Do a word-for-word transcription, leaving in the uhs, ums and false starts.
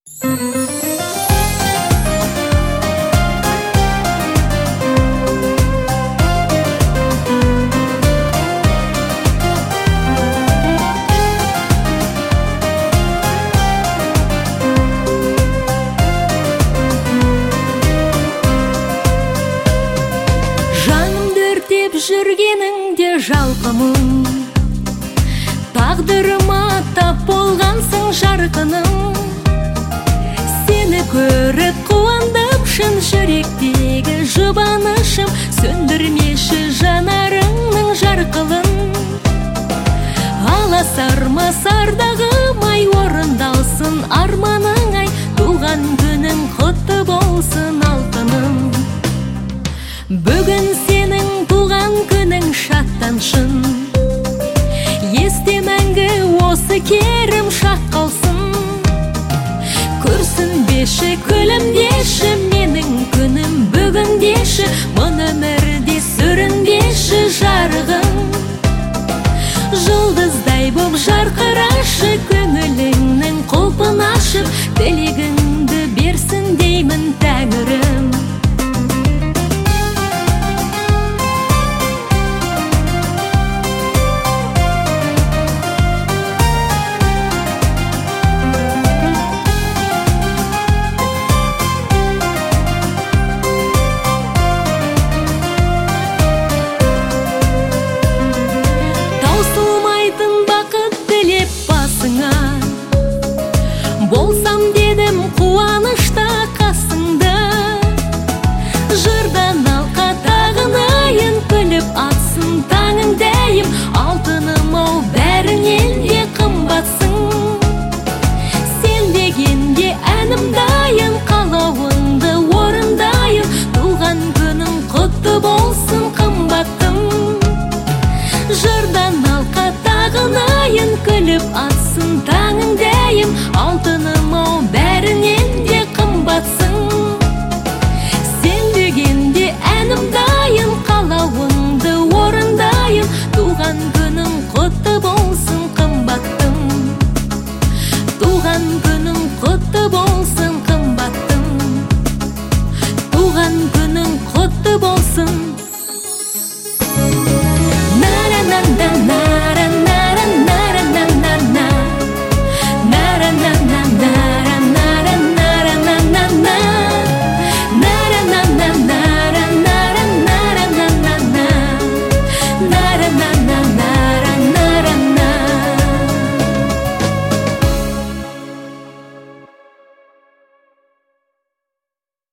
Жүргеніңде жалқымын, тағдырыма тап болғансың жарқыным. Сені көріп қуандым, шын жүректегі жұбанышым, сөндірмеші жанарыңның жарқылын. Аласармасардағым ай, орындалсын арманың ай, туған күнің құтты болсын алтыным. Бүгін сенің туған күнің шаттаншын, есте мәңгі осы керім шақ қалсын. Көрсінбеші, күлімдеші менің күнім бүгіндеші, мұн өмірде сүрінбеші жарығым. Жұлдыздай боп жарқырашы, көңіліңнің құлпын ашып, тілегіңді берсін деймін Тәңірім. Болсам дедім қуанышта қасыңда, жырдан алқа тағынайын, күліп атсын таңыңдайым, алтыным ау бәрінен де қымбатсың. Сен дегенде әнім дайын, қалауыңды орындайын, туған күнің құтты болсын қымбаттым. Жырдан алқа тағынайын, күліп атсын таңыңдайым, алтыным ау бәрінен де қымбатсың. Сен дегенде әнім дайын, қалауыңды орындайын, туған күнің құтты болсын қымбаттым. Туған күнің құтты болсын.